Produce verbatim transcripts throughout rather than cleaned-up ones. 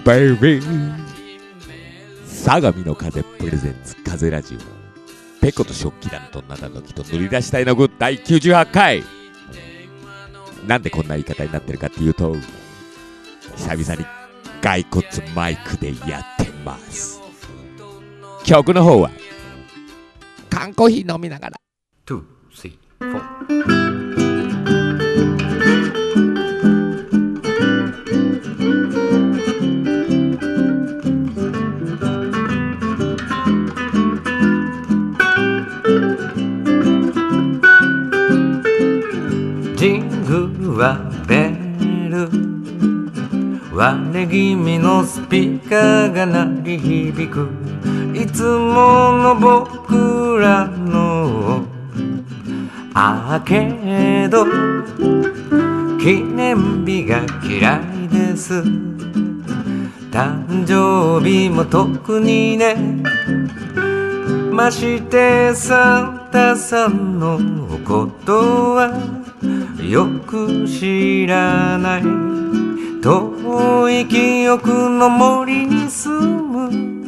ベイビー。相模の風プレゼンツ風ラジオ。ペコと食器団と灘の木と塗り出したいの具だいきゅうじゅうはちかい。なんでこんな言い方になってるかっていうと、久々に骸骨マイクでやってます。曲の方は缶コーヒー飲みながらに、さん、よん。ジングルはベル、割れ気味のスピーカーが鳴り響く。いつもの僕らのアーケード、記念日が嫌いです。誕生日も特にね、ましてサンタさんのことはよく知らない。遠い記憶の森に住む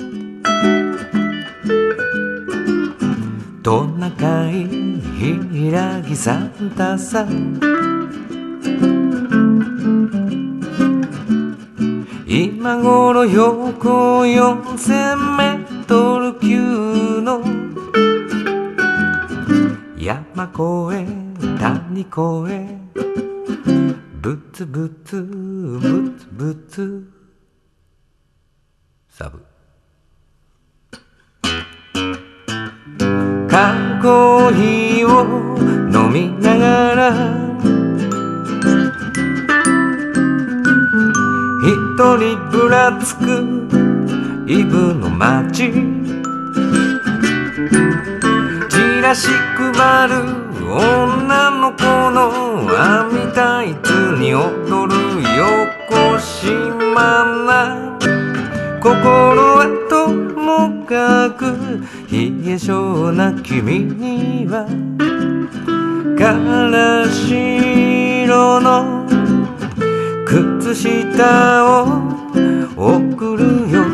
トナカイヒラギサンタさん、今頃標高よんせんメートル級の山越え谷越え、ブツブツブツブツサブ缶コーヒーを飲みながら、一人ぶらつくイブの街、チラシ配る女の子の網タイツに踊るよこしまな心はともかく冷え性な君にはからし色の靴下を送るよ。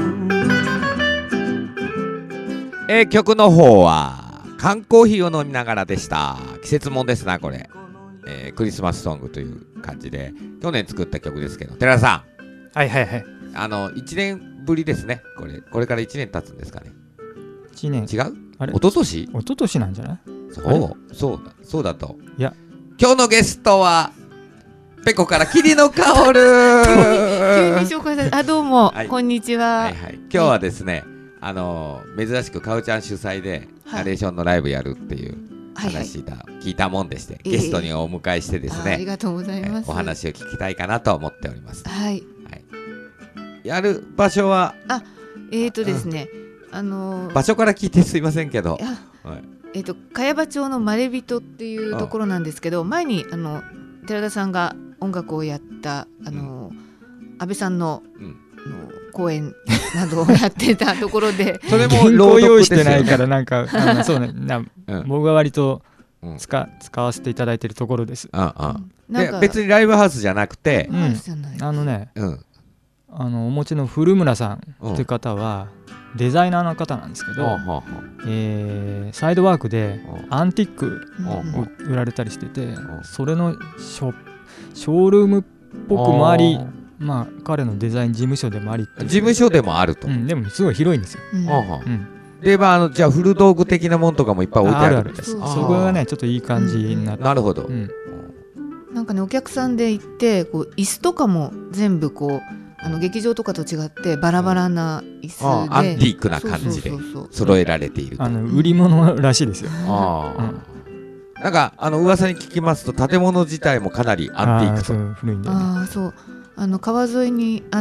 えー、曲の方は缶コーヒーを飲みながらでした。季節もんですなこれ、えー、クリスマスソングという感じで去年作った曲ですけど、寺田さん、はいはいはい、 あのいちねんぶりですね。これこれからいちねん経つんですかね。 いちねん違う？あれ一昨年？一昨年なんじゃない？ そうそうだそうだと。 いや、 今日のゲストはペコから桐野薫。 急に紹介されて、あ、どうも、はい、こんにちは。 はいはい、今日はですね、あの珍しくかおちゃん主催でナレーションのライブやるっていう話だ、はいはい、聞いたもんでして、ゲストにお迎えしてですね、 ありがとうございます、 お話を聞きたいかなと思っております。 はい、 はい、やる場所はあえーとですね、うん、あのー、 場所から聞いてすいませんけど、はい、 えーと茅場町のまれびとっていうところなんですけど、前にあの寺田さんが音楽をやったあの、うん、安倍さんの、うん、の公演などをやってたところでそれも朗読用意してないからなんかあのそうねな、うん、僕が割と使、うん、使わせていただいてるところです。 ああ、なんか別にライブハウスじゃなくて、 うん、あのね、うん、あのお持ちの古村さんという方はデザイナーの方なんですけど、うん、えー、サイドワークでアンティークを売られたりしてて、うん、それのショ、ショールームっぽくもあり、まあ彼のデザイン事務所でもありっていう、 事務所でもあると、 うん、でもすごい広いんですよ、うんうん、でまあ、あのじゃあ古道具的なものとかもいっぱい置いてあるんです。 そこがねちょっといい感じになって、 なるほど、 うん、なんかねお客さんで行ってこう椅子とかも全部こうあの劇場とかと違ってバラバラな椅子で、 うん、アンティークな感じで揃えられていると、 あの売り物らしいですよ。 あ、うん、なんかあの噂に聞きますと建物自体もかなりアンティークと、 あ、古いんだよね。 あ、そう、あの川沿いにあって、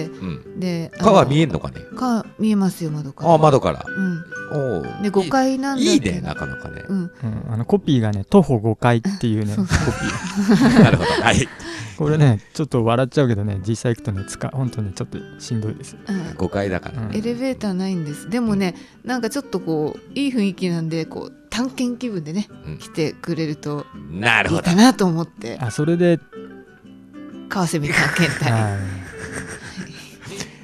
うん、で川見えんのかね。 川見えますよ、窓から。 あ、窓から、 うん、おでごかいなんだけどいいね、なかなかね、 うんうん、あのコピーがね徒歩ごかいっていうねコピーなるほど、はい、 これねちょっと笑っちゃうけどね、実際行くとねつか本当にちょっとしんどいです、 うん、 ごかいだから、 うん、エレベーターないんです。でもね、なんかちょっとこういい雰囲気なんで、こう探検気分でね、うん、来てくれるといいかなと思って。 あ、それで川蝉探検隊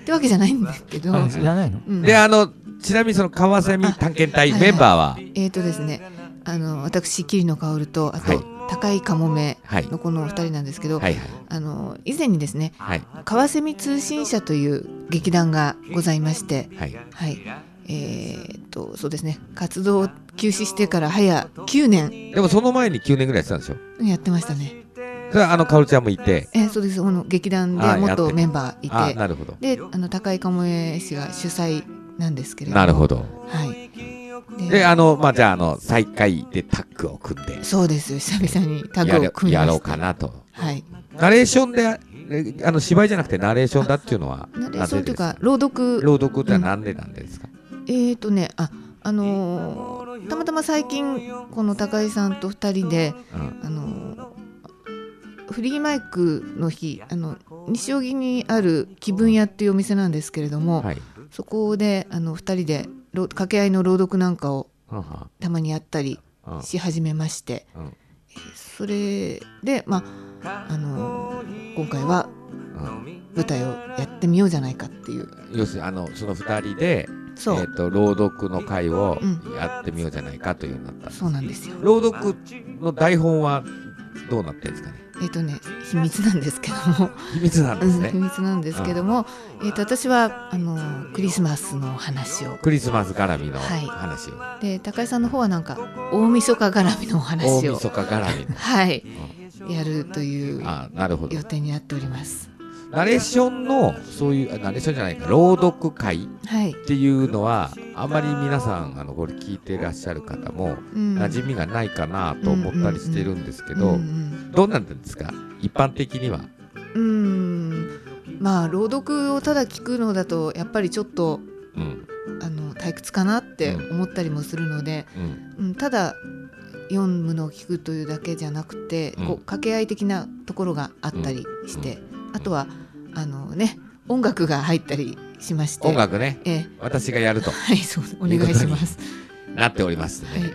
ってわけじゃないんですけど。 じゃないの、 うん、であのちなみにそのカワセミ探検隊メンバーは、はいはい、 えっ、ー、とですねあの私桐野薫とあと、はい、高井かもめのこのお二人なんですけど、はいはい、あの以前にですね、はい、カワセミ通信社という劇団がございまして、はいはい、えー、とそうですね活動を休止してから早きゅうねん。 でもその前にきゅうねんぐらいやってたんでしょ。 やってましたね。 それはあのかおるちゃんもいて、 えー、そうです。この劇団で元メンバーいて、 あなるほど。 であの高井かもめ氏が主催なんですけれども、 なるほど、 はい、 で, であのまあじゃああの再開でタッグを組んで、 そうですよ、久々にタッグを組んでやろうかなと、 はい、 ナレーションであの芝居じゃなくてナレーションだっていうのはナレーションというか朗読朗読ってなんでなんですか。 うん、えっ、ー、とねああのー、たまたま最近この高井さんとふたりで、うん、あのー、フリーマイクの日あの西荻にある気分屋っていうお店なんですけれども、はい、そこであのふたりで掛け合いの朗読なんかをたまにやったりし始めまして、うんうん、それで、まああのー、今回は舞台をやってみようじゃないかっていう、 要するにあのそのふたりでえー、と朗読の会をやってみようじゃないかというようになったんです、 うん、そうなんですよ。 朗読の台本はどうなってるんですかね。 えーとね秘密なんですけども秘密なんですね、 うん、秘密なんですけども、うん、えー、と私はあのクリスマスの話をクリスマス絡みの話を、 はい、で高井さんの方はなんか大晦日絡みのお話を大晦日絡みはい、うん、やるというあなるほど予定になっております。 ナレーションのそういうナレーションじゃないか朗読会っていうのは、はい、あまり皆さんあのこれ聞いていらっしゃる方も馴染みがないかなと思ったりしてるんですけど、どうなんですか一般的には。 うーんまあ朗読をただ聞くのだとやっぱりちょっと、うん、あの退屈かなって思ったりもするので、うんうん、ただ読むのを聞くというだけじゃなくて、うん、こう掛け合い的なところがあったりして、うんうん、あとはあのね音楽が入ったりしまして、 音楽ね、ええ、私がやるとはいそうお願いしますなっておりますね、はい、うん、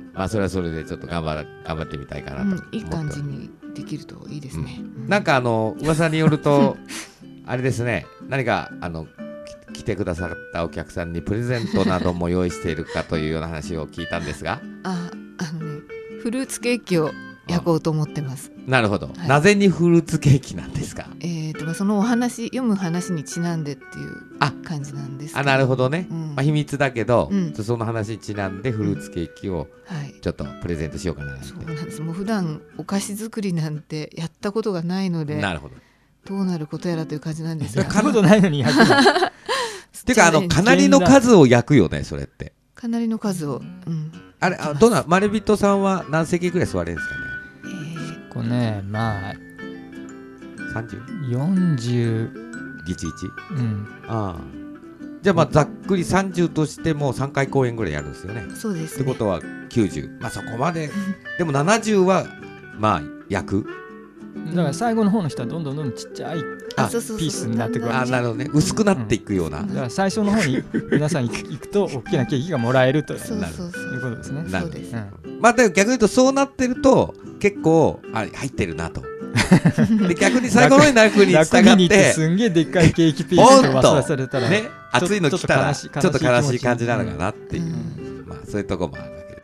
まあそれはそれでちょっと頑張ら頑張ってみたいかなと思って、うん、 いい感じにできるといいですね、 うん、なんかあの噂によるとあれですね何かあの来てくださったお客さんにプレゼントなども用意しているかというような話を聞いたんですがああのねフルーツケーキを焼こうと思ってます。 なるほど、はい、なぜにフルーツケーキなんですか。 えーとまあ、そのお話読む話にちなんでっていう感じなんですけど。 あなるほどね、うんまあ、秘密だけど、うん、その話にちなんでフルーツケーキをちょっとプレゼントしようかなって、 そうなんです。もう普段お菓子作りなんてやったことがないのでなるほどどうなることやらという感じなんですが買うことないのに焼くのっていうかあのかなりの数を焼くよねそれって。 かなりの数を、うん、 あれあどうなまれびとさんは何席ぐらい座れるんですかね。 これねまあさんじゅうよんじゅうギチギチ、 うん、 ああじゃあまあざっくりさんじゅうとしてもさんかい公演ぐらいやるんですよね。 そうですね。 ってことはきゅうじゅうまあそこまででもななじゅうはまあ焼くだから最後の方の人はどんどんどんどんちっちゃいピースになってくる。 あなるほどね薄くなっていくような、 うん、だから最初の方に皆さん行くと大きなケーキがもらえるということですね。 そうです、うん、まあでも逆に言うとそうなってると結構あ入ってるなとで逆に最後の方になるふうに従って楽にってすんげえでっかいケーキピースを忘れされたらね熱いの来たらちょっと悲しい感じなのかなっていう、うん、まあそういうとこもあるわけで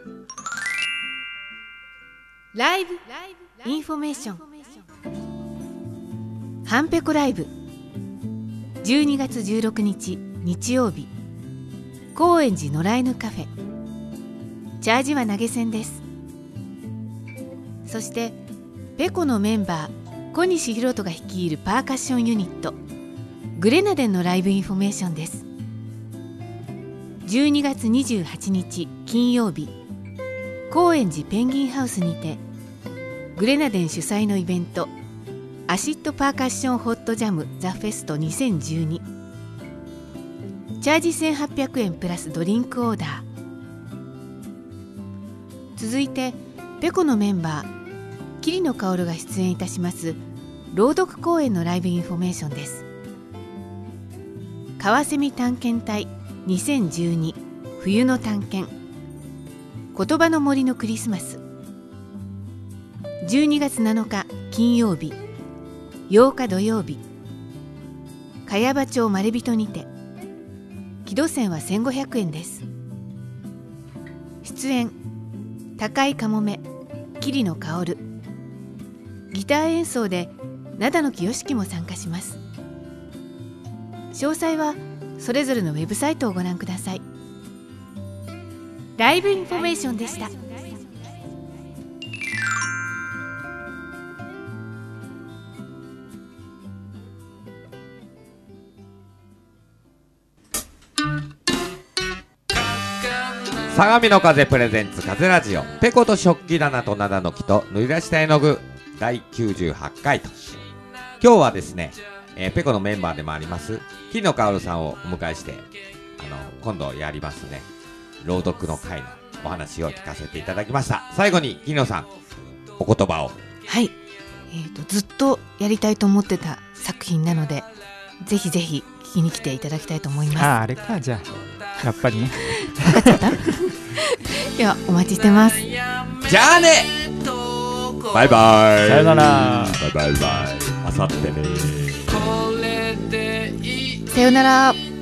ライブインフォメーションハンペコライブじゅうにがつじゅうろくにち日曜日高円寺野良犬カフェチャージは投げ銭です。そしてペコのメンバー小西弘人が率いるパーカッションユニットグレナデンのライブインフォメーションです。じゅうにがつにじゅうはちにち金曜日高円寺ペンギンハウスにてグレナデン主催のイベントアシッドパーカッションホットジャムザフェストにせんじゅうにチャージせんはっぴゃくえんプラスドリンクオーダー。続いてペコのメンバー桐野薫が出演いたします朗読公演のライブインフォメーションです。カワセミ探検隊にせんじゅうに冬の探検言葉の森のクリスマスじゅうにがつなのか金曜日ようか土曜日茅場町まれびとにて。木戸線はせんごひゃくえんです。出演高井かもめ、桐野薫。ギター演奏で灘野清樹も参加します。詳細はそれぞれのウェブサイトをご覧ください。ライブインフォメーションでした。 相模の風プレゼンツ風ラジオ、ペコと食器棚と灘の木と塗り出した絵の具だいきゅうじゅうはちかいと。今日はですね、えー、ペコのメンバーでもあります桐野薫さんをお迎えして、あの今度やりますね朗読の会のお話を聞かせていただきました。最後に桐野さん、お言葉を。 はい、えーと、ずっとやりたいと思ってた作品なので、ぜひぜひ聞きに来ていただきたいと思います。 ああ、あれか。じゃあやっぱりね分かっちゃったではお待ちしてます。 じゃあね、バイバイ。 さよなら。 バイバイバイ。あさってね。 さよなら。